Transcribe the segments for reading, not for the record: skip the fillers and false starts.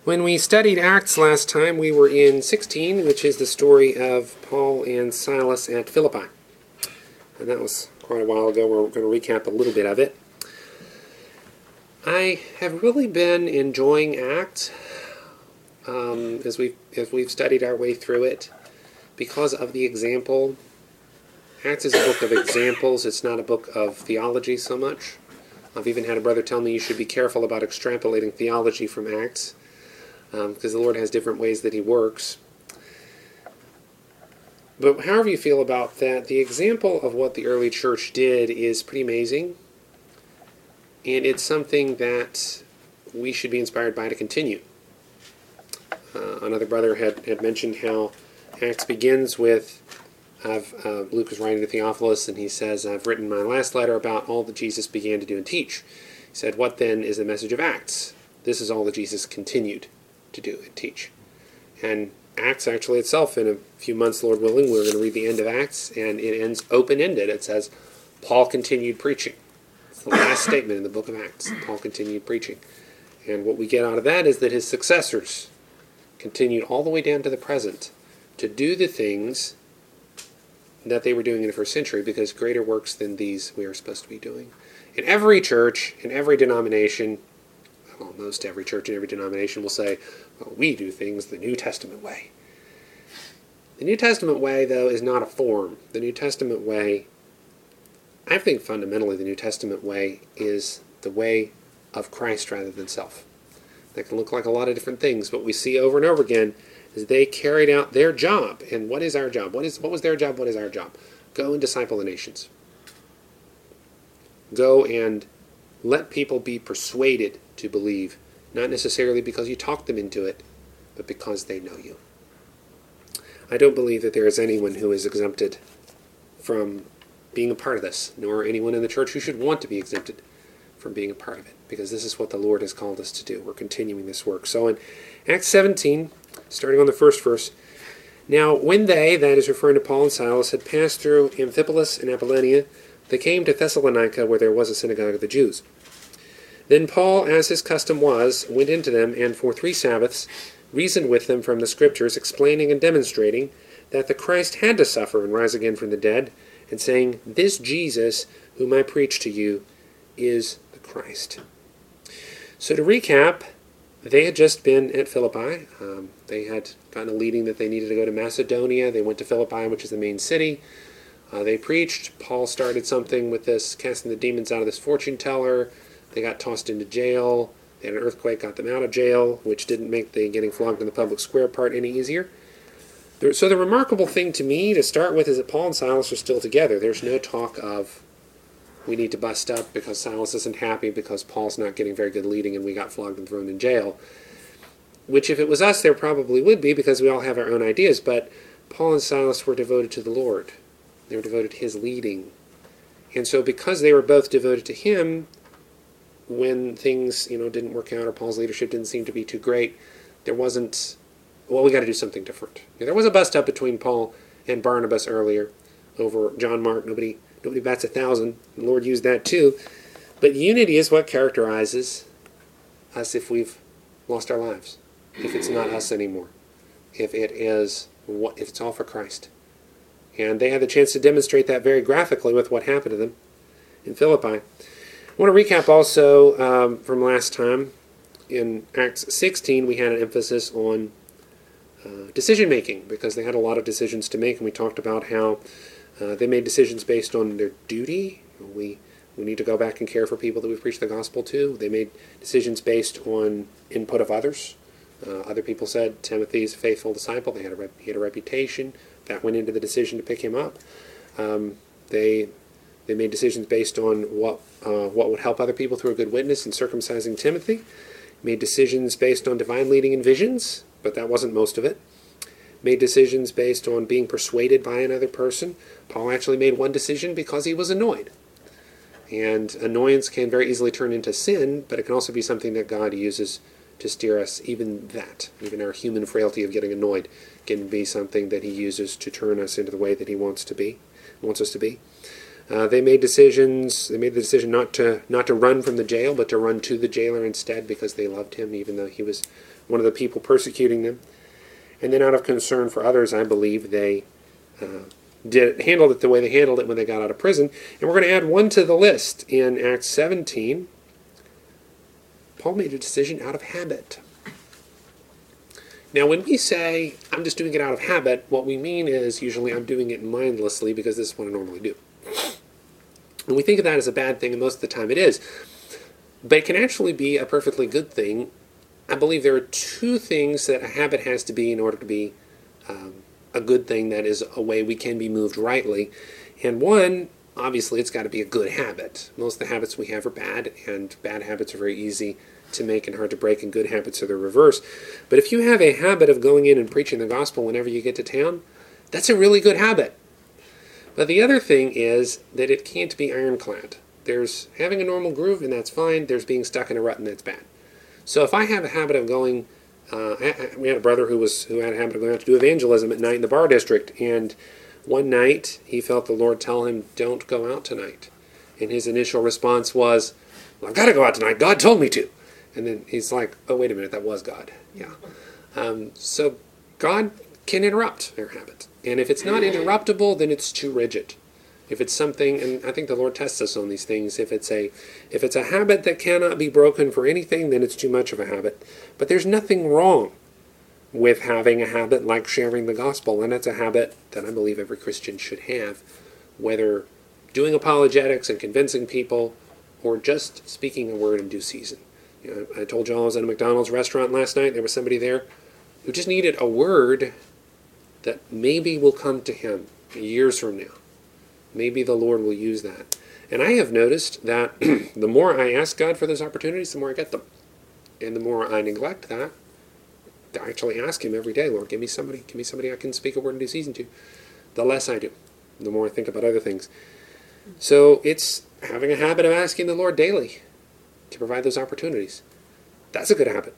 When we studied Acts last time, we were in 16, which is the story of Paul and Silas at Philippi. And that was quite a while ago. We're going to recap a little bit of it. I have really been enjoying Acts as we've studied our way through it because of the example. Acts is a book of examples. It's not a book of theology so much. I've even had a brother tell me you should be careful about extrapolating theology from Acts, because the Lord has different ways that He works. But however you feel about that, the example of what the early church did is pretty amazing, and it's something that we should be inspired by to continue. Another brother had mentioned how Acts begins with, Luke is writing to Theophilus, and he says, "I've written my last letter about all that Jesus began to do and teach." He said, "What then is the message of Acts? This is all that Jesus continued to do and teach." And Acts actually itself, in a few months, Lord willing, we're going to read the end of Acts, and it ends open-ended. It says, Paul continued preaching. It's the last statement in the book of Acts. Paul continued preaching. And what we get out of that is that his successors continued all the way down to the present to do the things that they were doing in the first century, because greater works than these we are supposed to be doing. In every church, in every denomination, almost every church and every denomination will say, well, we do things the New Testament way. The New Testament way, though, is not a form. The New Testament way, I think fundamentally the New Testament way is the way of Christ rather than self. That can look like a lot of different things, but we see over and over again is they carried out their job. And what is our job? What was their job? What is our job? Go and disciple the nations. Go and let people be persuaded to believe, not necessarily because you talk them into it, but because they know you. I don't believe that there is anyone who is exempted from being a part of this, nor anyone in the church who should want to be exempted from being a part of it, because this is what the Lord has called us to do. We're continuing this work. So in Acts 17, starting on the first verse, "Now when they," that is referring to Paul and Silas, "had passed through Amphipolis and Apollonia, they came to Thessalonica, where there was a synagogue of the Jews. Then Paul, as his custom was, went into them, and for 3 Sabbaths reasoned with them from the Scriptures, explaining and demonstrating that the Christ had to suffer and rise again from the dead, and saying, This Jesus, whom I preach to you, is the Christ." So to recap, they had just been at Philippi. They had gotten a leading that they needed to go to Macedonia. They went to Philippi, which is the main city. They preached. Paul started something with this, casting the demons out of this fortune teller. They got tossed into jail. They had an earthquake, got them out of jail, which didn't make the getting flogged in the public square part any easier. So the remarkable thing to me to start with is that Paul and Silas are still together. There's no talk of, we need to bust up because Silas isn't happy because Paul's not getting very good leading and we got flogged and thrown in jail. Which if it was us, there probably would be, because we all have our own ideas. But Paul and Silas were devoted to the Lord. They were devoted to His leading. And so because they were both devoted to Him, when things, didn't work out or Paul's leadership didn't seem to be too great, there wasn't, well, we got to do something different. There was a bust up between Paul and Barnabas earlier over John Mark. Nobody bats 1,000. The Lord used that too. But unity is what characterizes us if we've lost our lives, if it's not us anymore, if it's all for Christ. And they had the chance to demonstrate that very graphically with what happened to them in Philippi. I want to recap also from last time. In Acts 16, we had an emphasis on decision-making, because they had a lot of decisions to make, and we talked about how they made decisions based on their duty. We need to go back and care for people that we've preached the gospel to. They made decisions based on input of others. Other people said, Timothy's a faithful disciple. He had a reputation. That went into the decision to pick him up. They made decisions based on what would help other people through a good witness in circumcising Timothy. Made decisions based on divine leading and visions, but that wasn't most of it. Made decisions based on being persuaded by another person. Paul actually made one decision because he was annoyed. And annoyance can very easily turn into sin, but it can also be something that God uses to steer us. Even our human frailty of getting annoyed can be something that He uses to turn us into the way that He wants us to be. They made decisions. They made the decision not to run from the jail, but to run to the jailer instead because they loved him, even though he was one of the people persecuting them. And then, out of concern for others, I believe they handled it the way they handled it when they got out of prison. And we're going to add one to the list in Acts 17. Paul made a decision out of habit. Now, when we say, I'm just doing it out of habit, what we mean is usually I'm doing it mindlessly because this is what I normally do. And we think of that as a bad thing, and most of the time it is. But it can actually be a perfectly good thing. I believe there are two things that a habit has to be in order to be a good thing, that is a way we can be moved rightly. And one, obviously, it's got to be a good habit. Most of the habits we have are bad, and bad habits are very easy to make and hard to break, and good habits are the reverse. But if you have a habit of going in and preaching the gospel whenever you get to town, that's a really good habit. But the other thing is that it can't be ironclad. There's having a normal groove, and that's fine. There's being stuck in a rut, and that's bad. So if I have a habit of going, we had a brother who had a habit of going out to do evangelism at night in the bar district, and one night he felt the Lord tell him, don't go out tonight. And his initial response was, well, I've got to go out tonight. God told me to. And then he's like, oh, wait a minute, that was God. Yeah. So God can interrupt our habit. And if it's not interruptible, then it's too rigid. If it's something, and I think the Lord tests us on these things, if it's a habit that cannot be broken for anything, then it's too much of a habit. But there's nothing wrong with having a habit like sharing the gospel, and it's a habit that I believe every Christian should have, whether doing apologetics and convincing people, or just speaking a word in due season. You know, I told you I was at a McDonald's restaurant last night. There was somebody there who just needed a word that maybe will come to him years from now. Maybe the Lord will use that. And I have noticed that the more I ask God for those opportunities, the more I get them. And the more I neglect that, I actually ask Him every day, Lord, give me somebody I can speak a word in due season to. The less I do, the more I think about other things. So it's having a habit of asking the Lord daily to provide those opportunities. That's a good habit.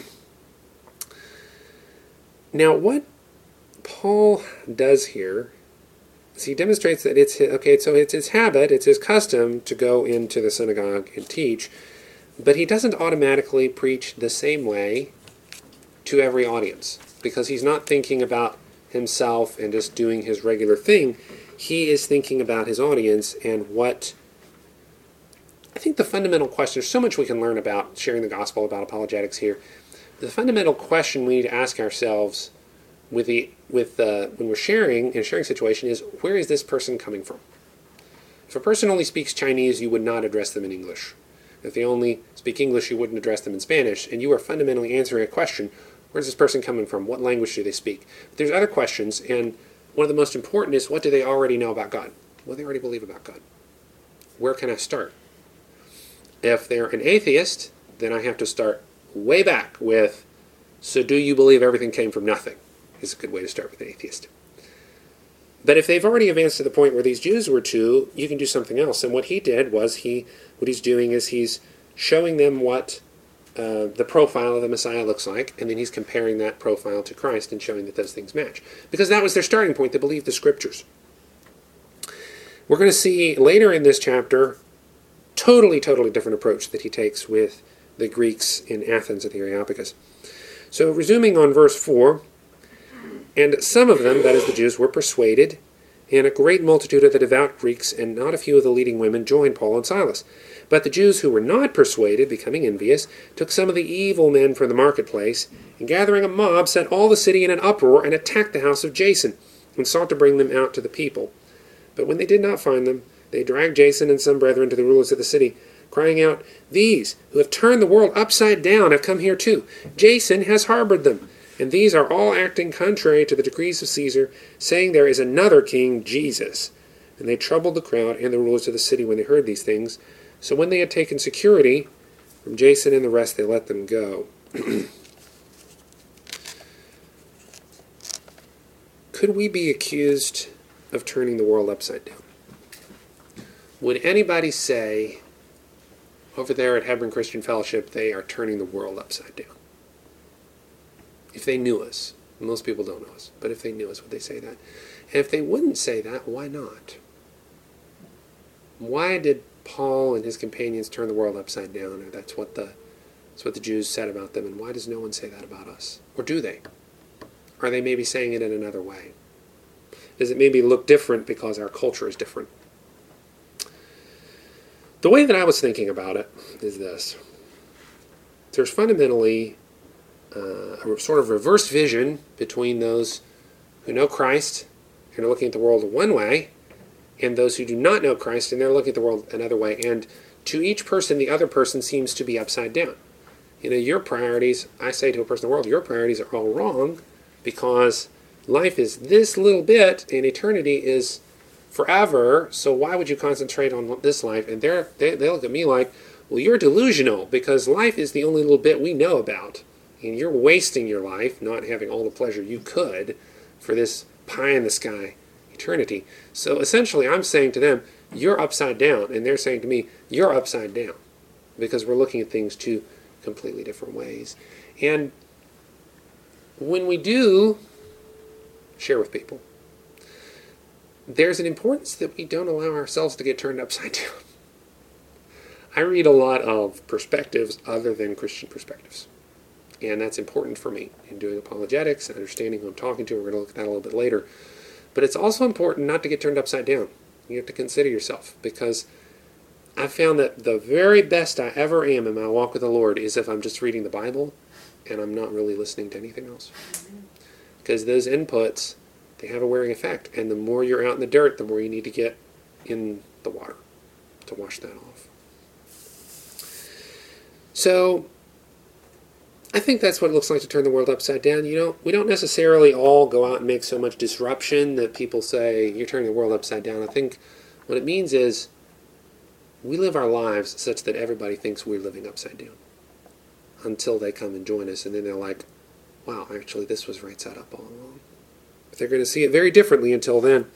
Now, what Paul does here is he demonstrates that it's his habit, it's his custom to go into the synagogue and teach, but he doesn't automatically preach the same way to every audience, because he's not thinking about himself and just doing his regular thing. He is thinking about his audience and what I think the fundamental question, there's so much we can learn about sharing the gospel, about apologetics here. The fundamental question we need to ask ourselves when we're sharing in a sharing situation is, where is this person coming from? If a person only speaks Chinese, you would not address them in English. If they only speak English, you wouldn't address them in Spanish. And you are fundamentally answering a question, where's this person coming from? What language do they speak? But there's other questions, and one of the most important is, what do they already know about God? What do they already believe about God? Where can I start? If they're an atheist, then I have to start way back with, so do you believe everything came from nothing? Is a good way to start with an atheist. But if they've already advanced to the point where these Jews were to, you can do something else. And what he did was, what he's doing is he's showing them what the profile of the Messiah looks like, and then he's comparing that profile to Christ and showing that those things match. Because that was their starting point, to believe the Scriptures. We're going to see later in this chapter totally different approach that he takes with the Greeks in Athens at the Areopagus. So resuming on verse 4, and some of them, that is the Jews, were persuaded, and a great multitude of the devout Greeks and not a few of the leading women joined Paul and Silas. But the Jews who were not persuaded, becoming envious, took some of the evil men from the marketplace, and gathering a mob, set all the city in an uproar, and attacked the house of Jason, and sought to bring them out to the people. But when they did not find them, they dragged Jason and some brethren to the rulers of the city, crying out, "These, who have turned the world upside down, have come here too. Jason has harbored them. And these are all acting contrary to the decrees of Caesar, saying there is another king, Jesus." And they troubled the crowd and the rulers of the city when they heard these things. So when they had taken security from Jason and the rest, they let them go. Could we be accused of turning the world upside down? Would anybody say, over there at Hebron Christian Fellowship, they are turning the world upside down? If they knew us. Most people don't know us. But if they knew us, would they say that? And if they wouldn't say that, why not? why did Paul and his companions turn the world upside down? Or that's what the Jews said about them, and why does no one say that about us? Or do they? Are they maybe saying it in another way? Does it maybe look different because our culture is different? The way that I was thinking about it is this. There's fundamentally a sort of reverse vision between those who know Christ and are looking at the world one way, and those who do not know Christ and they're looking at the world another way. And to each person, the other person seems to be upside down. Your priorities, I say to a person in the world, your priorities are all wrong, because life is this little bit and eternity is forever, so why would you concentrate on this life? And they look at me like, well, you're delusional, because life is the only little bit we know about. And you're wasting your life not having all the pleasure you could for this pie-in-the-sky eternity. So essentially, I'm saying to them, you're upside down. And they're saying to me, you're upside down. Because we're looking at things two completely different ways. And when we do share with people, there's an importance that we don't allow ourselves to get turned upside down. I read a lot of perspectives other than Christian perspectives. And that's important for me in doing apologetics and understanding who I'm talking to. We're going to look at that a little bit later. But it's also important not to get turned upside down. You have to consider yourself, because I found that the very best I ever am in my walk with the Lord is if I'm just reading the Bible and I'm not really listening to anything else. Because those inputs, they have a wearing effect. And the more you're out in the dirt, the more you need to get in the water to wash that off. So I think that's what it looks like to turn the world upside down. We don't necessarily all go out and make so much disruption that people say, you're turning the world upside down. I think what it means is we live our lives such that everybody thinks we're living upside down until they come and join us, and then they're like, wow, actually this was right side up all along. But they're going to see it very differently until then.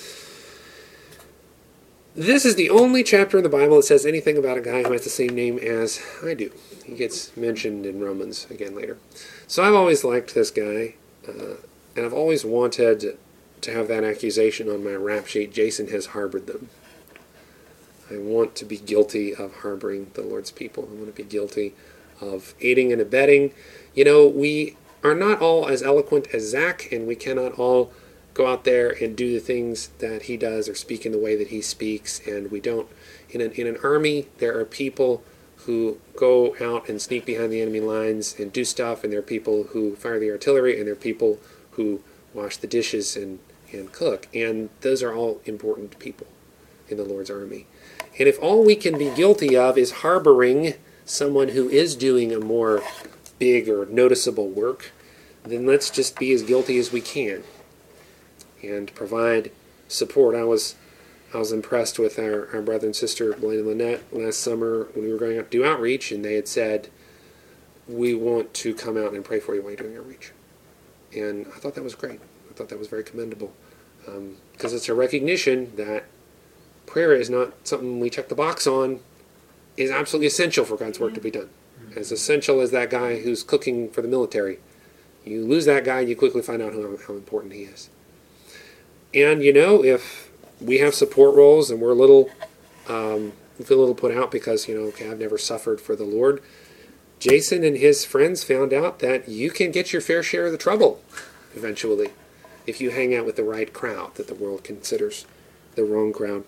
This is the only chapter in the Bible that says anything about a guy who has the same name as I do. He gets mentioned in Romans again later. So I've always liked this guy, and I've always wanted to have that accusation on my rap sheet, Jason has harbored them. I want to be guilty of harboring the Lord's people. I want to be guilty of aiding and abetting. We are not all as eloquent as Zach, and we cannot all go out there and do the things that he does or speak in the way that he speaks, and we don't. In an army, there are people who go out and sneak behind the enemy lines and do stuff, and there are people who fire the artillery, and there are people who wash the dishes and cook, and those are all important people in the Lord's army. And if all we can be guilty of is harboring someone who is doing a more big or noticeable work, then let's just be as guilty as we can and provide support. I was impressed with our brother and sister, Blaine and Lynette, last summer when we were going out to do outreach, and they had said, we want to come out and pray for you while you're doing outreach. And I thought that was great. I thought that was very commendable, because it's a recognition that prayer is not something we check the box on. It's absolutely essential for God's work to be done. As essential as that guy who's cooking for the military. You lose that guy, you quickly find out how important he is. And if we have support roles and we're a little, we feel a little put out because, I've never suffered for the Lord. Jason and his friends found out that you can get your fair share of the trouble eventually if you hang out with the right crowd that the world considers the wrong crowd.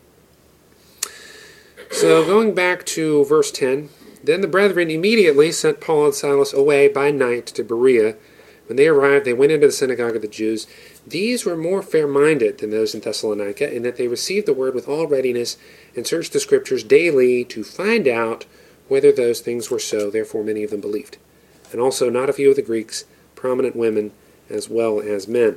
So going back to verse 10, then the brethren immediately sent Paul and Silas away by night to Berea. When they arrived, they went into the synagogue of the Jews. These were more fair-minded than those in Thessalonica, in that they received the word with all readiness and searched the Scriptures daily to find out whether those things were so. Therefore many of them believed. And also not a few of the Greeks, prominent women as well as men.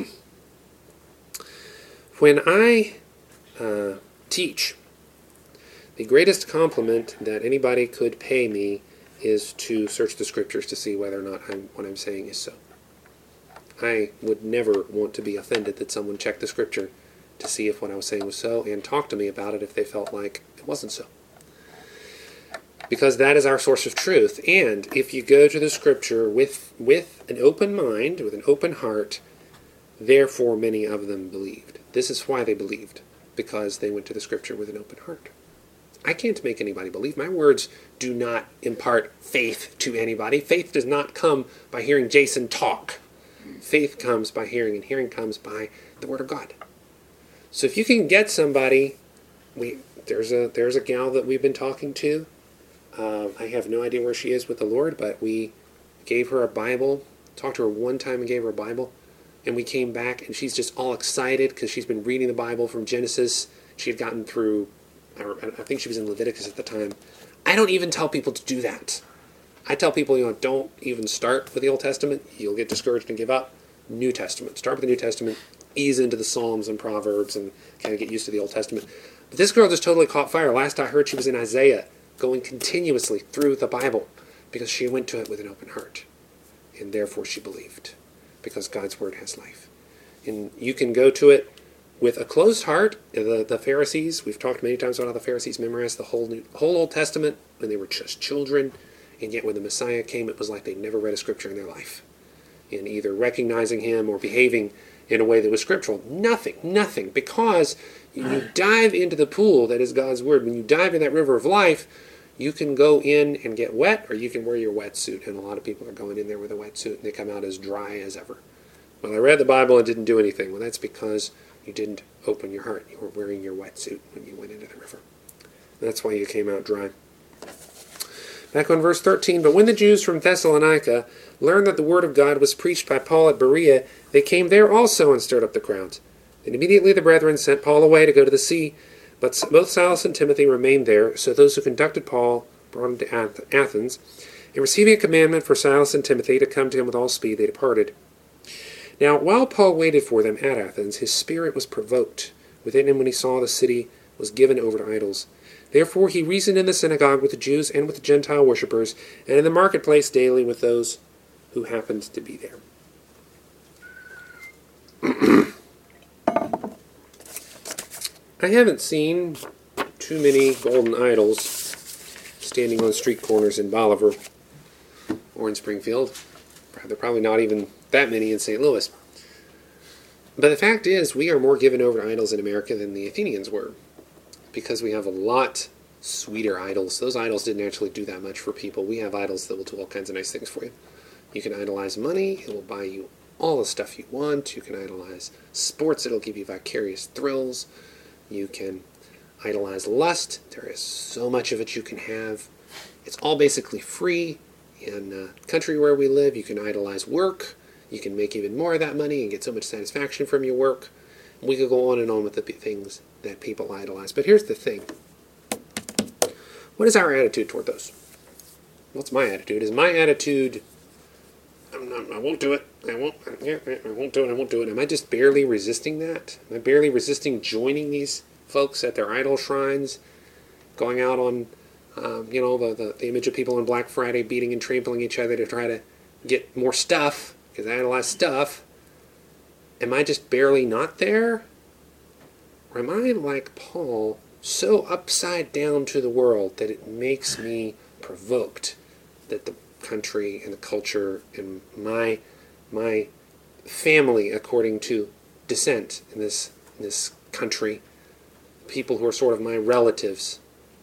When I teach, the greatest compliment that anybody could pay me is to search the Scriptures to see whether or not what I'm saying is so. I would never want to be offended that someone checked the Scripture to see if what I was saying was so, and talk to me about it if they felt like it wasn't so. Because that is our source of truth. And if you go to the Scripture with an open mind, with an open heart, therefore many of them believed. This is why they believed. because they went to the Scripture with an open heart. I can't make anybody believe. My words do not impart faith to anybody. Faith does not come by hearing Jason talk. Faith comes by hearing, and hearing comes by the Word of God. So if you can get somebody, there's a gal that we've been talking to. I have no idea where she is with the Lord, but we gave her a Bible, talked to her one time and gave her a Bible, and we came back, and she's just all excited because she's been reading the Bible from Genesis. She had gotten through, I think she was in Leviticus at the time. I don't even tell people to do that. I tell people, don't even start with the Old Testament. You'll get discouraged and give up. New Testament. Start with the New Testament, ease into the Psalms and Proverbs, and kind of get used to the Old Testament. But this girl just totally caught fire. Last I heard, she was in Isaiah, going continuously through the Bible, because she went to it with an open heart. And therefore she believed, because God's Word has life. And you can go to it with a closed heart. The Pharisees, we've talked many times about how the Pharisees memorized the whole Old Testament when they were just children, and yet when the Messiah came, it was like they'd never read a scripture in their life. In either recognizing him or behaving in a way that was scriptural. Nothing. Because when you dive into the pool that is God's Word, when you dive in that river of life, you can go in and get wet, or you can wear your wetsuit. And a lot of people are going in there with a wetsuit, and they come out as dry as ever. Well, I read the Bible and didn't do anything. Well, that's because you didn't open your heart. You were wearing your wetsuit when you went into the river. That's why you came out dry. Back on verse 13, but when the Jews from Thessalonica learned that the word of God was preached by Paul at Berea, they came there also and stirred up the crowds. And immediately the brethren sent Paul away to go to the sea, but both Silas and Timothy remained there. So those who conducted Paul brought him to Athens, and receiving a commandment for Silas and Timothy to come to him with all speed, they departed. Now, while Paul waited for them at Athens, his spirit was provoked within him when he saw the city was given over to idols. Therefore he reasoned in the synagogue with the Jews and with the Gentile worshippers, and in the marketplace daily with those who happened to be there. I haven't seen too many golden idols standing on street corners in Bolivar or in Springfield. There are probably not even that many in St. Louis. But the fact is, we are more given over to idols in America than the Athenians were, because we have a lot sweeter idols. Those idols didn't actually do that much for people. We have idols that will do all kinds of nice things for you. You can idolize money. It will buy you all the stuff you want. You can idolize sports. It'll give you vicarious thrills. You can idolize lust. There is so much of it you can have. It's all basically free. In the country where we live, you can idolize work. You can make even more of that money and get so much satisfaction from your work. We could go on with the things that people idolize. But here's the thing. What is our attitude toward those? What's my attitude? Is my attitude, I won't do it. I won't do it. I won't do it. Am I just barely resisting that? Am I barely resisting joining these folks at their idol shrines, going out on, the image of people on Black Friday beating and trampling each other to try to get more stuff, because I idolize stuff? Am I just barely not there? Or am I like Paul, so upside down to the world that it makes me provoked that the country and the culture and my family, according to descent in this country, people who are sort of my relatives,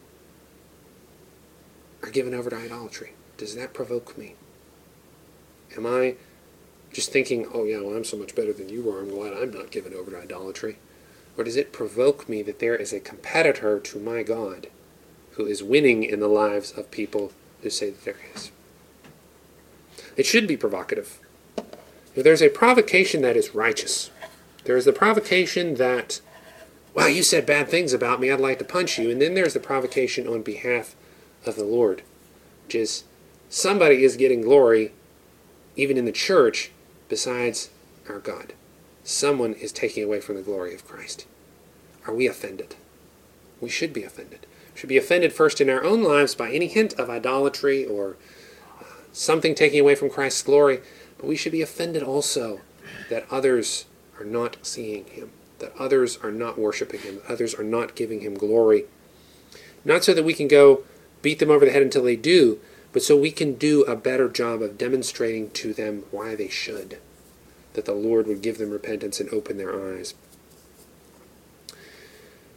are given over to idolatry? Does that provoke me? Am I just thinking, oh yeah, well, I'm so much better than you are, I'm glad I'm not given over to idolatry? Or does it provoke me that there is a competitor to my God who is winning in the lives of people who say that there is? It should be provocative. If there's a provocation that is righteous, there is the provocation that, wow, you said bad things about me, I'd like to punch you. And then there's the provocation on behalf of the Lord, which is somebody is getting glory, even in the church, besides our God. Someone is taking away from the glory of Christ. Are we offended? We should be offended. We should be offended first in our own lives by any hint of idolatry or something taking away from Christ's glory, but we should be offended also that others are not seeing him, that others are not worshiping him, that others are not giving him glory. Not so that we can go beat them over the head until they do, but so we can do a better job of demonstrating to them why they should, that the Lord would give them repentance and open their eyes.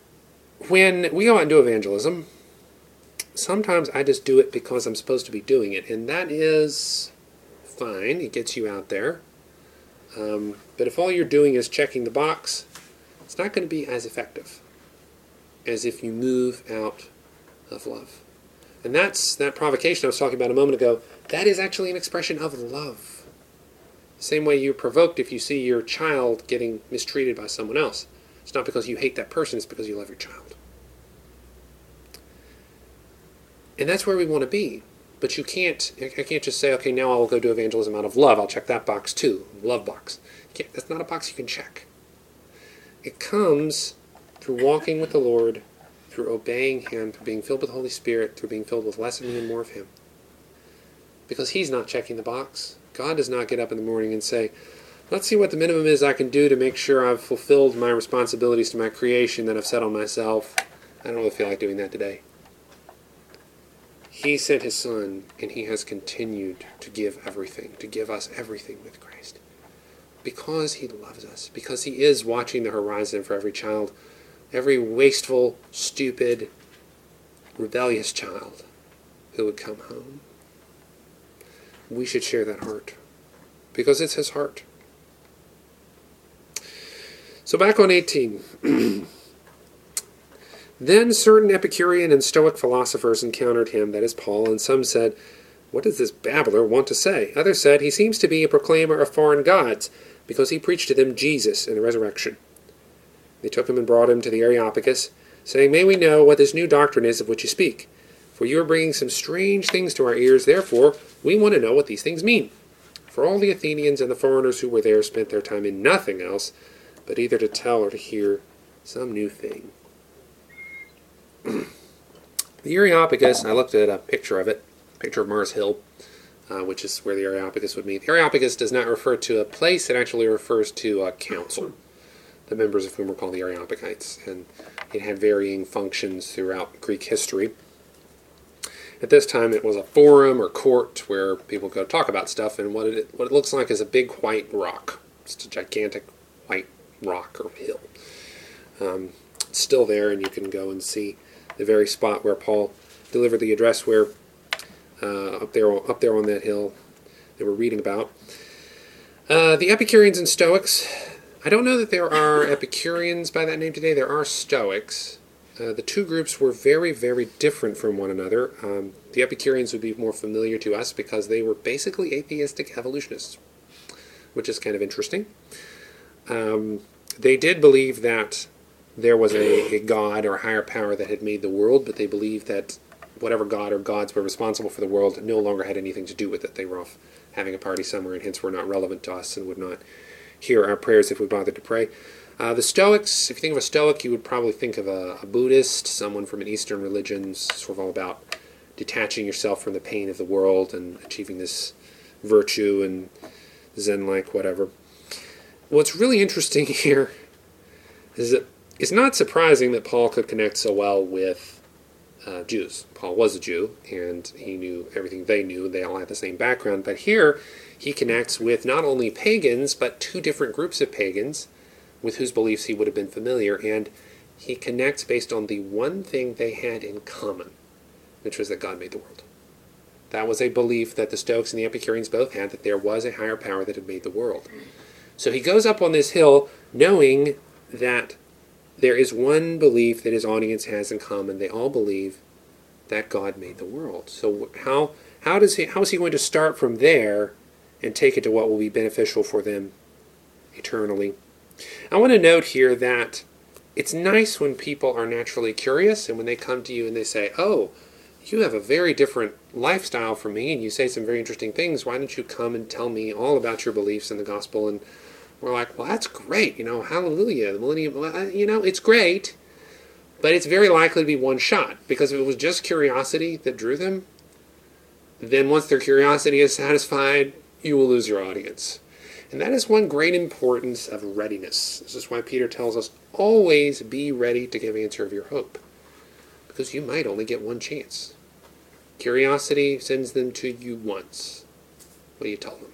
when we go out and do evangelism, sometimes I just do it because I'm supposed to be doing it, and that is fine. It gets you out there. But if all you're doing is checking the box, it's not going to be as effective as if you move out of love. And that's that provocation I was talking about a moment ago. That is actually an expression of love. The same way you're provoked if you see your child getting mistreated by someone else. It's not because you hate that person, it's because you love your child. And that's where we want to be. But I can't just say, okay, now I'll go do evangelism out of love. I'll check that box too, love box. That's not a box you can check. It comes through walking with the Lord, through obeying Him, through being filled with the Holy Spirit, through being filled with less of me and more of Him. Because He's not checking the box. God does not get up in the morning and say, let's see what the minimum is I can do to make sure I've fulfilled my responsibilities to my creation that I've set on myself. I don't really feel like doing that today. He sent His Son, and He has continued to give everything, to give us everything with Christ. Because He loves us, because He is watching the horizon for every child, every wasteful, stupid, rebellious child who would come home. We should share that heart, because it's His heart. So back on 18. Then certain Epicurean and Stoic philosophers encountered him, that is Paul, and some said, what does this babbler want to say? Others said, he seems to be a proclaimer of foreign gods, because he preached to them Jesus and the resurrection. They took him and brought him to the Areopagus, saying, may we know what this new doctrine is of which you speak? For you are bringing some strange things to our ears, therefore we want to know what these things mean. For all the Athenians and the foreigners who were there spent their time in nothing else, but either to tell or to hear some new thing. The Areopagus, I looked at a picture of it, picture of Mars Hill, which is where the Areopagus would meet. The Areopagus does not refer to a place, it actually refers to a council, the members of whom were called the Areopagites, and it had varying functions throughout Greek history. At this time it was a forum or court where people go talk about stuff, and what it looks like is a big white rock. It's a gigantic white rock or hill. It's still there, and you can go and see the very spot where Paul delivered the address, where up there on that hill that we're reading about. The Epicureans and Stoics, I don't know that there are Epicureans by that name today. There are Stoics. The two groups were very, very different from one another. The Epicureans would be more familiar to us because they were basically atheistic evolutionists, which is kind of interesting. They did believe that there was a god or higher power that had made the world, but they believed that whatever god or gods were responsible for the world no longer had anything to do with it. They were off having a party somewhere, and hence were not relevant to us and would not hear our prayers if we bothered to pray. The Stoics, if you think of a Stoic, you would probably think of a Buddhist, someone from an Eastern religion, sort of all about detaching yourself from the pain of the world and achieving this virtue and Zen-like whatever. What's really interesting here is that it's not surprising that Paul could connect so well with Jews. Paul was a Jew, and he knew everything they knew. They all had the same background. But here, he connects with not only pagans, but two different groups of pagans with whose beliefs he would have been familiar. And he connects based on the one thing they had in common, which was that God made the world. That was a belief that the Stoics and the Epicureans both had, that there was a higher power that had made the world. So he goes up on this hill knowing that there is one belief that his audience has in common. They all believe that God made the world. So how is he going to start from there and take it to what will be beneficial for them eternally? I want to note here that it's nice when people are naturally curious, and when they come to you and they say, oh, you have a very different lifestyle from me, and you say some very interesting things. Why don't you come and tell me all about your beliefs in the gospel? And we're like, well, that's great, hallelujah, the millennium, it's great, but it's very likely to be one shot, because if it was just curiosity that drew them, then once their curiosity is satisfied, you will lose your audience. And that is one great importance of readiness. This is why Peter tells us, always be ready to give answer of your hope, because you might only get one chance. Curiosity sends them to you once. What do you tell them?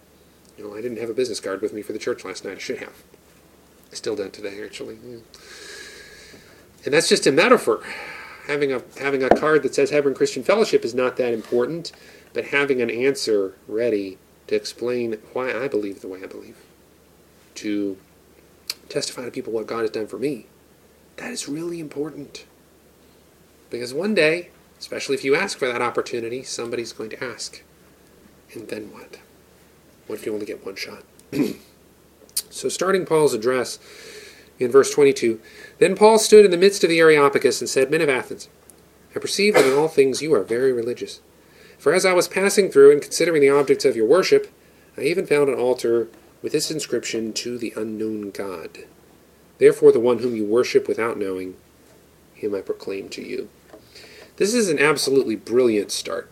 I didn't have a business card with me for the church last night. I should have. I still don't today, actually. Yeah. And that's just a metaphor. Having a card that says Hebron Christian Fellowship is not that important, but having an answer ready to explain why I believe the way I believe, to testify to people what God has done for me, that is really important. Because one day, especially if you ask for that opportunity, somebody's going to ask. And then what? What if you only get one shot? So starting Paul's address in verse 22, Then Paul stood in the midst of the Areopagus and said, Men of Athens, I perceive that in all things you are very religious. For as I was passing through and considering the objects of your worship, I even found an altar with this inscription, To the unknown God. Therefore the one whom you worship without knowing, him I proclaim to you. This is an absolutely brilliant start.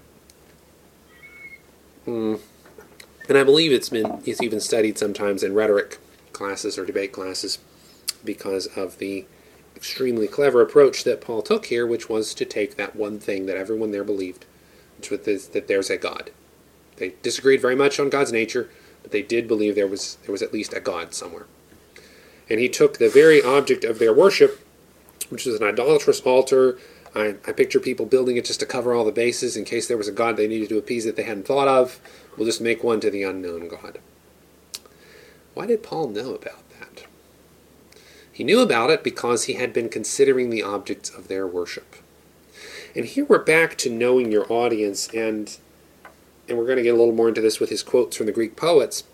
And I believe it's even studied sometimes in rhetoric classes or debate classes because of the extremely clever approach that Paul took here, which was to take that one thing that everyone there believed, which was that there's a God. They disagreed very much on God's nature, but they did believe there was at least a God somewhere. And he took the very object of their worship, which is an idolatrous altar. I picture people building it just to cover all the bases in case there was a God they needed to appease that they hadn't thought of. We'll just make one to the unknown God. Why did Paul know about that? He knew about it because he had been considering the objects of their worship. And here we're back to knowing your audience, and we're going to get a little more into this with his quotes from the Greek poets.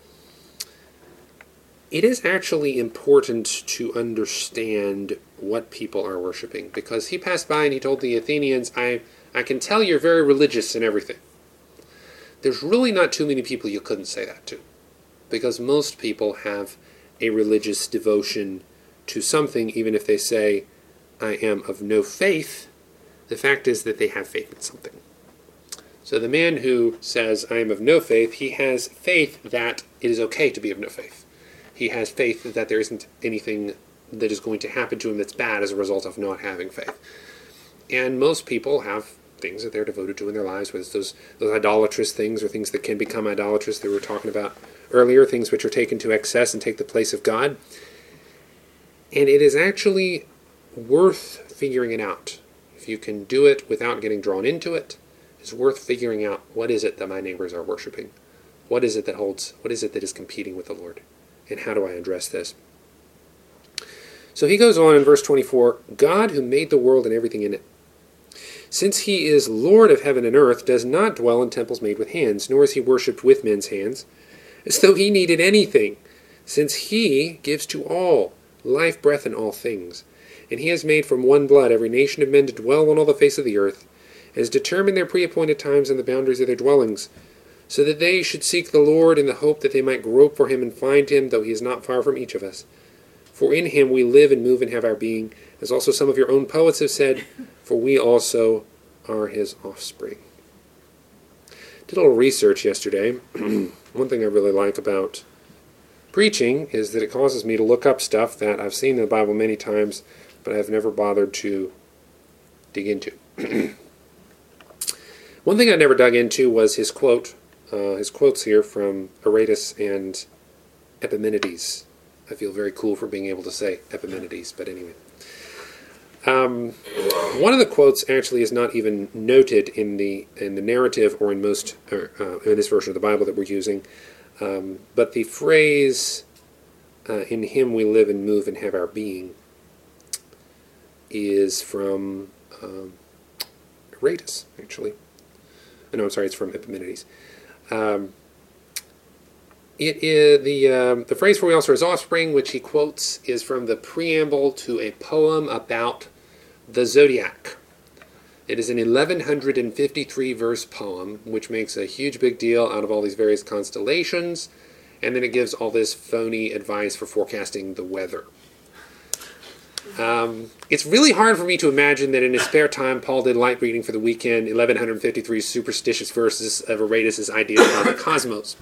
It is actually important to understand what people are worshiping, because he passed by and he told the Athenians, I can tell you're very religious and everything. There's really not too many people you couldn't say that to, because most people have a religious devotion to something, even if they say, I am of no faith. The fact is that they have faith in something. So the man who says, I am of no faith, he has faith that it is okay to be of no faith. He has faith that there isn't anything that is going to happen to him that's bad as a result of not having faith. And most people have things that they're devoted to in their lives, whether it's those idolatrous things or things that can become idolatrous that we were talking about earlier, things which are taken to excess and take the place of God. And it is actually worth figuring it out. If you can do it without getting drawn into it, it's worth figuring out what is it that my neighbors are worshiping. What is it that is competing with the Lord? And how do I address this? So he goes on in verse 24, God who made the world and everything in it, since he is Lord of heaven and earth, does not dwell in temples made with hands, nor is he worshipped with men's hands, as though he needed anything, since he gives to all life, breath, and all things. And he has made from one blood every nation of men to dwell on all the face of the earth, and has determined their pre-appointed times and the boundaries of their dwellings, so that they should seek the Lord in the hope that they might grope for him and find him, though he is not far from each of us. For in him we live and move and have our being, as also some of your own poets have said, for we also are his offspring. Did a little research yesterday. One thing I really like about preaching is that it causes me to look up stuff that I've seen in the Bible many times, but I've never bothered to dig into. One thing I never dug into was his quotes here from Aratus and Epimenides. I feel very cool for being able to say Epimenides, but anyway. One of the quotes actually is not even noted in the narrative or in this version of the Bible that we're using, but the phrase "in him we live and move and have our being" is from Aratus, actually. No, I'm sorry, it's from Epimenides. It is the phrase "for we also are his offspring," which he quotes, is from the preamble to a poem about the zodiac. It is an 1153 verse poem, which makes a huge big deal out of all these various constellations, and then it gives all this phony advice for forecasting the weather. It's really hard for me to imagine that in his spare time Paul did light reading for the weekend, 1153 superstitious verses of Aratus' ideas about the cosmos.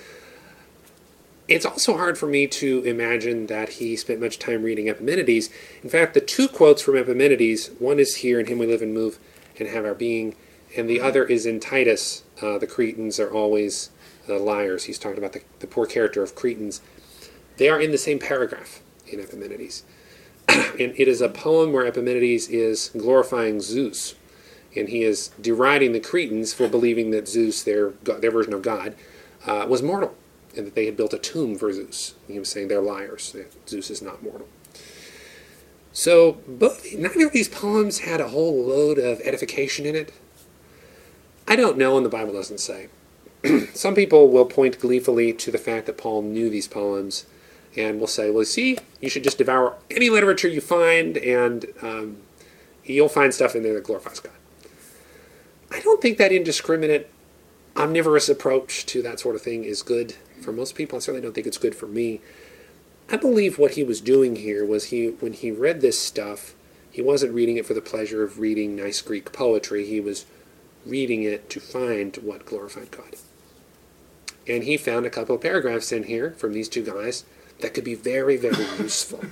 It's also hard for me to imagine that he spent much time reading Epimenides. In fact, the two quotes from Epimenides, one is here, "In him we live and move and have our being," and the other is in Titus, "The Cretans are always liars." He's talking about the poor character of Cretans. They are in the same paragraph in Epimenides. And it is a poem where Epimenides is glorifying Zeus. And he is deriding the Cretans for believing that Zeus, their version of God, was mortal, and that they had built a tomb for Zeus. He was saying they're liars, that Zeus is not mortal. So neither of these poems had a whole load of edification in it. I don't know, and the Bible doesn't say. Some people will point gleefully to the fact that Paul knew these poems and will say, well, see, you should just devour any literature you find, and you'll find stuff in there that glorifies God. I don't think that indiscriminate, omnivorous approach to that sort of thing is good for most people. I certainly don't think it's good for me. I believe what he was doing here was when he read this stuff, he wasn't reading it for the pleasure of reading nice Greek poetry. He was reading it to find what glorified God. And he found a couple of paragraphs in here from these two guys that could be very, very useful.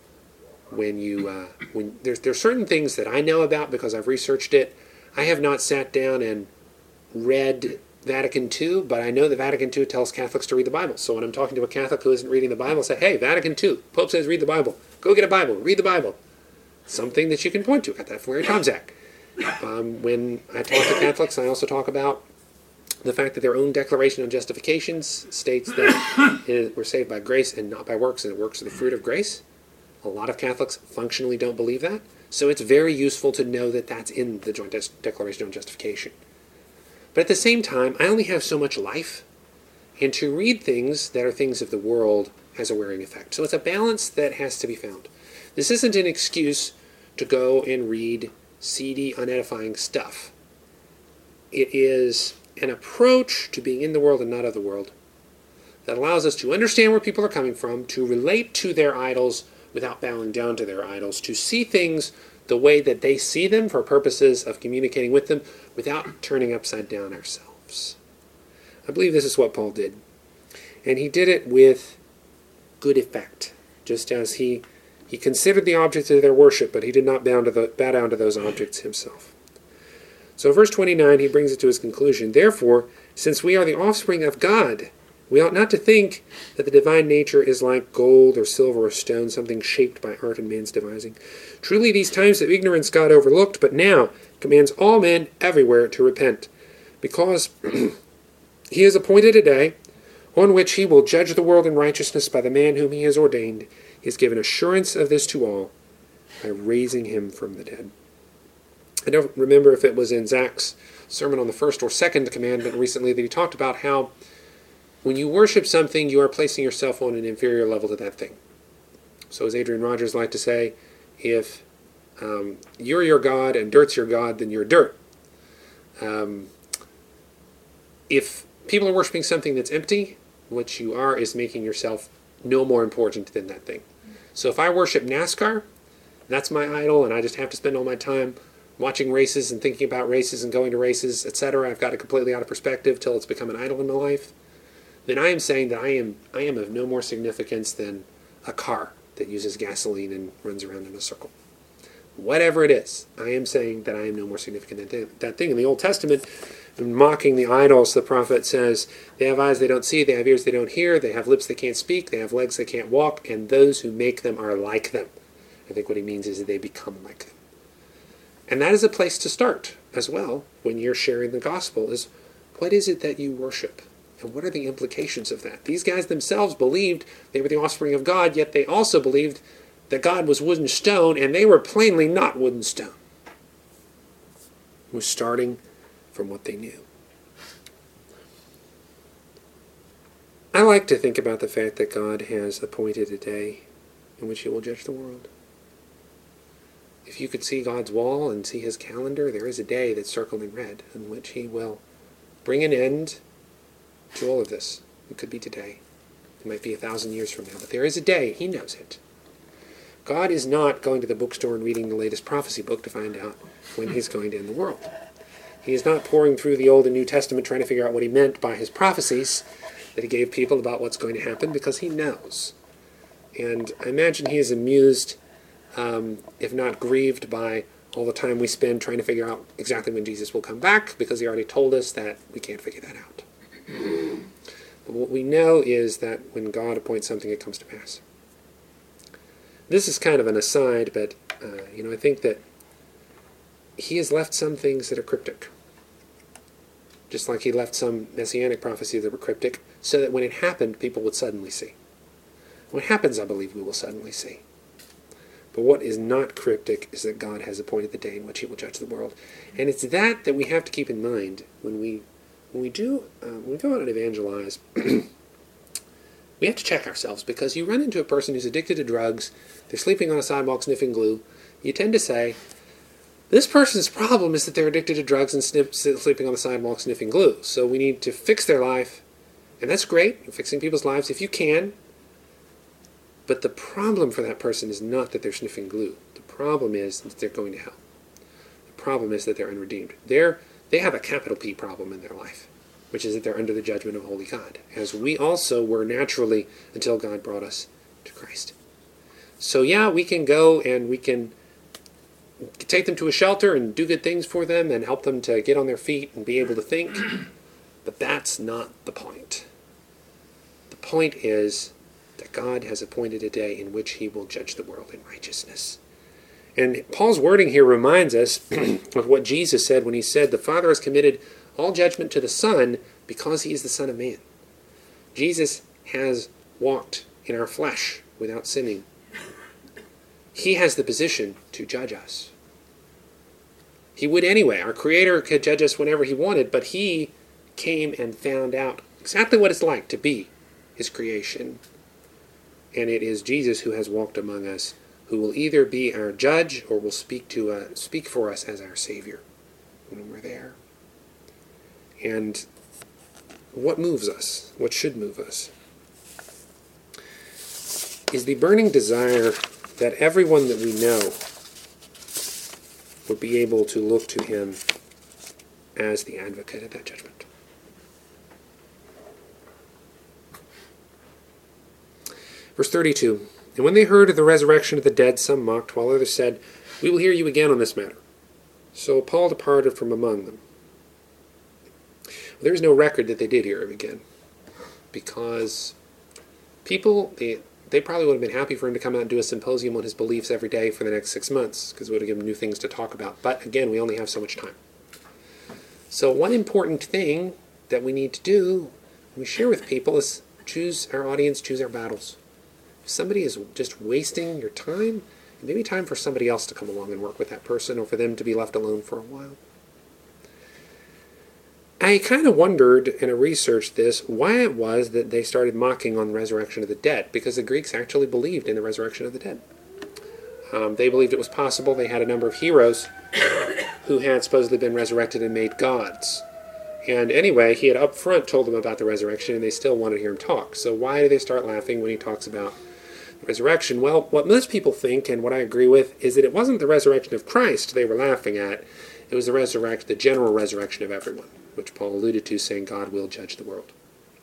When there's certain things that I know about because I've researched it. I have not sat down and read Vatican II, but I know that Vatican II tells Catholics to read the Bible. So when I'm talking to a Catholic who isn't reading the Bible, I say, hey, Vatican II, Pope says read the Bible. Go get a Bible, read the Bible. Something that you can point to. Got that from Larry Tomczak. When I talk to Catholics, I also talk about the fact that their own Declaration on Justifications states that we're saved by grace and not by works, and works are the fruit of grace. A lot of Catholics functionally don't believe that. So it's very useful to know that that's in the Joint Declaration on Justification. But at the same time, I only have so much life, and to read things that are things of the world has a wearing effect. So it's a balance that has to be found. This isn't an excuse to go and read seedy, unedifying stuff. It is an approach to being in the world and not of the world that allows us to understand where people are coming from, to relate to their idols without bowing down to their idols, to see things the way that they see them for purposes of communicating with them without turning upside down ourselves. I believe this is what Paul did. And he did it with good effect, just as he considered the objects of their worship, but he did not bow down to those objects himself. So verse 29, he brings it to his conclusion. Therefore, since we are the offspring of God, we ought not to think that the divine nature is like gold or silver or stone, something shaped by art and man's devising. Truly these times of ignorance God overlooked, but now commands all men everywhere to repent, because he has appointed a day on which he will judge the world in righteousness by the man whom he has ordained. He has given assurance of this to all by raising him from the dead. I don't remember if it was in Zach's sermon on the first or second commandment recently that he talked about how when you worship something, you are placing yourself on an inferior level to that thing. So as Adrian Rogers liked to say, if you're your God and dirt's your God, then you're dirt. If people are worshiping something that's empty, what you are is making yourself no more important than that thing. So if I worship NASCAR, that's my idol, and I just have to spend all my time watching races and thinking about races and going to races, etc. I've got it completely out of perspective till it's become an idol in my life. Then I am saying that I am of no more significance than a car that uses gasoline and runs around in a circle. Whatever it is, I am saying that I am no more significant than that thing. In the Old Testament, in mocking the idols, the prophet says, they have eyes they don't see, they have ears they don't hear, they have lips they can't speak, they have legs they can't walk, and those who make them are like them. I think what he means is that they become like them. And that is a place to start as well when you're sharing the gospel, is what is it that you worship? And what are the implications of that? These guys themselves believed they were the offspring of God, yet they also believed that God was wood and stone, and they were plainly not wood and stone. It was starting from what they knew. I like to think about the fact that God has appointed a day in which he will judge the world. If you could see God's wall and see his calendar, there is a day that's circled in red in which he will bring an end to all of this. It could be today. It might be 1,000 years from now. But there is a day. He knows it. God is not going to the bookstore and reading the latest prophecy book to find out when he's going to end the world. He is not poring through the Old and New Testament trying to figure out what he meant by his prophecies that he gave people about what's going to happen, because he knows. And I imagine he is amused, if not grieved, by all the time we spend trying to figure out exactly when Jesus will come back, because he already told us that we can't figure that out. But what we know is that when God appoints something, it comes to pass. This is kind of an aside, but I think that he has left some things that are cryptic. Just like he left some messianic prophecies that were cryptic, so that when it happened, people would suddenly see. When it happens, I believe we will suddenly see. But what is not cryptic is that God has appointed the day in which he will judge the world. And it's that we have to keep in mind when we go out and evangelize. We have to check ourselves, because you run into a person who's addicted to drugs, they're sleeping on a sidewalk sniffing glue. You tend to say, this person's problem is that they're addicted to drugs and sleeping on the sidewalk sniffing glue. So we need to fix their life. And that's great, fixing people's lives if you can. But the problem for that person is not that they're sniffing glue. The problem is that they're going to hell. The problem is that they're unredeemed. They have a capital P problem in their life, which is that they're under the judgment of holy God, as we also were naturally until God brought us to Christ. So yeah, we can go and we can take them to a shelter and do good things for them and help them to get on their feet and be able to think, but that's not the point. The point is that God has appointed a day in which he will judge the world in righteousness. And Paul's wording here reminds us of what Jesus said when he said, the Father has committed all judgment to the Son because he is the Son of Man. Jesus has walked in our flesh without sinning. He has the position to judge us. He would anyway. Our Creator could judge us whenever he wanted, but he came and found out exactly what it's like to be his creation. And it is Jesus who has walked among us, who will either be our judge or will speak for us as our Savior when we're there. And what moves us, what should move us, is the burning desire that everyone that we know would be able to look to him as the advocate at that judgment. Verse 32, and when they heard of the resurrection of the dead, some mocked, while others said, we will hear you again on this matter. So Paul departed from among them. There is no record that they did hear him again, because people, they probably would have been happy for him to come out and do a symposium on his beliefs every day for the next 6 months, because it would have given them new things to talk about. But again, we only have so much time. So one important thing that we need to do when we share with people is choose our audience, choose our battles. If somebody is just wasting your time, it may be time for somebody else to come along and work with that person, or for them to be left alone for a while. I kind of wondered, and I researched this, why it was that they started mocking on the resurrection of the dead, because the Greeks actually believed in the resurrection of the dead. They believed it was possible. They had a number of heroes who had supposedly been resurrected and made gods. And anyway, he had up front told them about the resurrection, and they still wanted to hear him talk. So why do they start laughing when he talks about the resurrection? Well, what most people think, and what I agree with, is that it wasn't the resurrection of Christ they were laughing at. It was the general resurrection of everyone, which Paul alluded to, saying God will judge the world.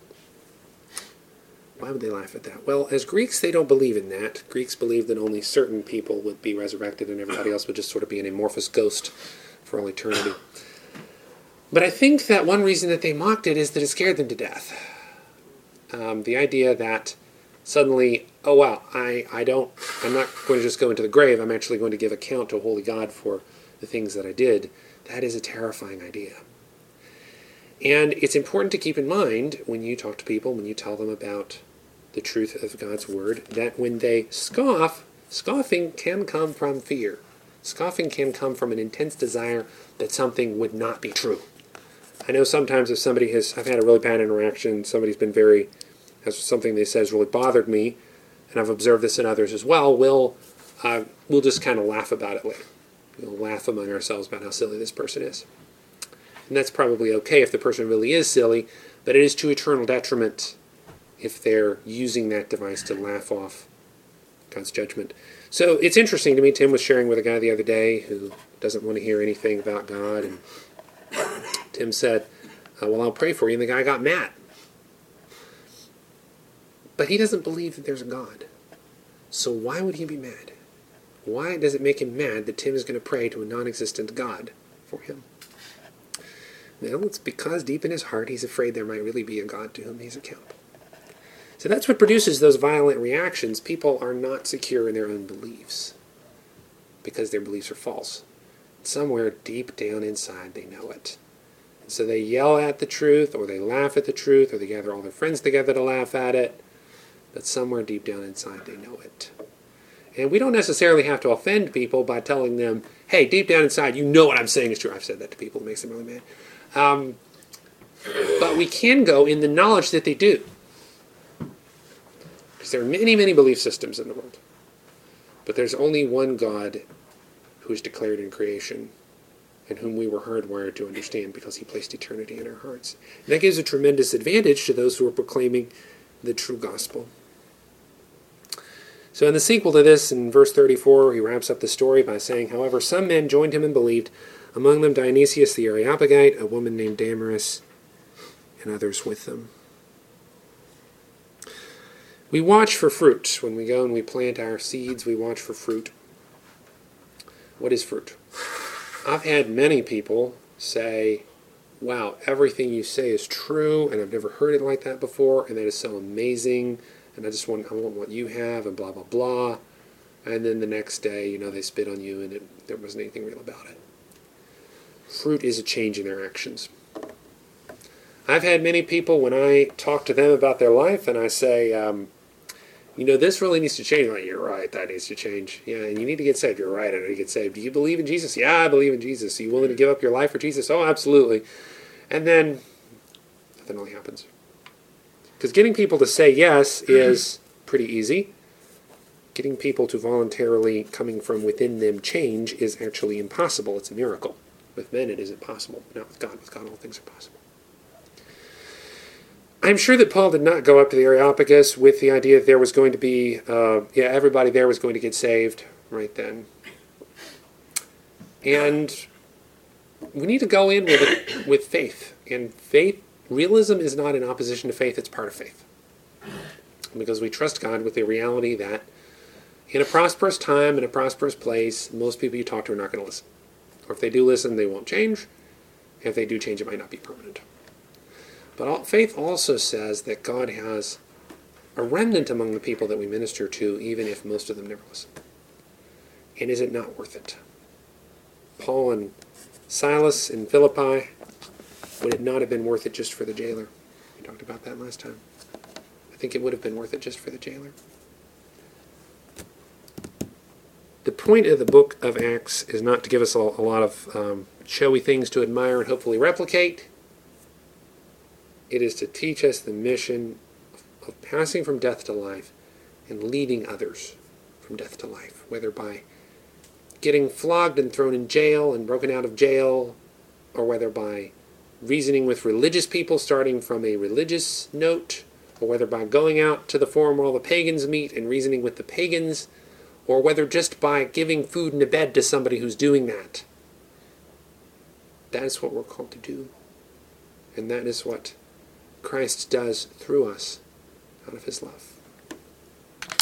Why would they laugh at that? Well, as Greeks, they don't believe in that. Greeks believe that only certain people would be resurrected and everybody else would just sort of be an amorphous ghost for all eternity. But I think that one reason that they mocked it is that it scared them to death. The idea that suddenly, oh wow, I'm not going to just go into the grave, I'm actually going to give account to a holy God for the things that I did. That is a terrifying idea. And it's important to keep in mind when you talk to people, when you tell them about the truth of God's Word, that when they scoff, scoffing can come from fear. Scoffing can come from an intense desire that something would not be true. I know sometimes if I've had a really bad interaction, somebody's been has something they said has really bothered me, and I've observed this in others as well, we'll just kind of laugh about it later. We'll laugh among ourselves about how silly this person is. And that's probably okay if the person really is silly, but it is to eternal detriment if they're using that device to laugh off God's judgment. So it's interesting to me, Tim was sharing with a guy the other day who doesn't want to hear anything about God, and Tim said, well, I'll pray for you, and the guy got mad. But he doesn't believe that there's a God. So why would he be mad? Why does it make him mad that Tim is going to pray to a non-existent God for him? Well, it's because deep in his heart he's afraid there might really be a God to whom he's accountable. So that's what produces those violent reactions. People are not secure in their own beliefs because their beliefs are false. Somewhere deep down inside they know it. And so they yell at the truth, or they laugh at the truth, or they gather all their friends together to laugh at it. But somewhere deep down inside they know it. And we don't necessarily have to offend people by telling them, hey, deep down inside, you know what I'm saying is true. I've said that to people. It makes them really mad. But we can go in the knowledge that they do. Because there are many, many belief systems in the world. But there's only one God who is declared in creation and whom we were hardwired to understand because he placed eternity in our hearts. And that gives a tremendous advantage to those who are proclaiming the true gospel. So in the sequel to this, in verse 34, he wraps up the story by saying, however, some men joined him and believed, among them Dionysius the Areopagite, a woman named Damaris, and others with them. We watch for fruit. When we go and we plant our seeds, we watch for fruit. What is fruit? I've had many people say, wow, everything you say is true, and I've never heard it like that before, and that is so amazing, and I want what you have, and blah, blah, blah. And then the next day, they spit on you, and there wasn't anything real about it. Fruit is a change in their actions. I've had many people, when I talk to them about their life, and I say, this really needs to change. Like, you're right, that needs to change. Yeah, and you need to get saved. You're right, I need to get saved. Do you believe in Jesus? Yeah, I believe in Jesus. Are you willing to give up your life for Jesus? Oh, absolutely. And then nothing really happens. Because getting people to say yes is pretty easy. Getting people to voluntarily, coming from within them, change is actually impossible. It's a miracle. With men, it isn't possible. Not with God. With God, all things are possible. I'm sure that Paul did not go up to the Areopagus with the idea that there was going to be, everybody there was going to get saved right then. And we need to go in with faith. And faith, realism is not in opposition to faith, it's part of faith. Because we trust God with the reality that in a prosperous time, in a prosperous place, most people you talk to are not going to listen. Or if they do listen, they won't change. If they do change, it might not be permanent. But faith also says that God has a remnant among the people that we minister to, even if most of them never listen. And is it not worth it? Paul and Silas in Philippi, would it not have been worth it just for the jailer? We talked about that last time. I think it would have been worth it just for the jailer. The point of the book of Acts is not to give us a lot of showy things to admire and hopefully replicate. It is to teach us the mission of passing from death to life and leading others from death to life, whether by getting flogged and thrown in jail and broken out of jail, or whether by reasoning with religious people starting from a religious note, or whether by going out to the forum where all the pagans meet and reasoning with the pagans, or whether just by giving food and a bed to somebody who's doing that. That is what we're called to do. And that is what Christ does through us out of his love.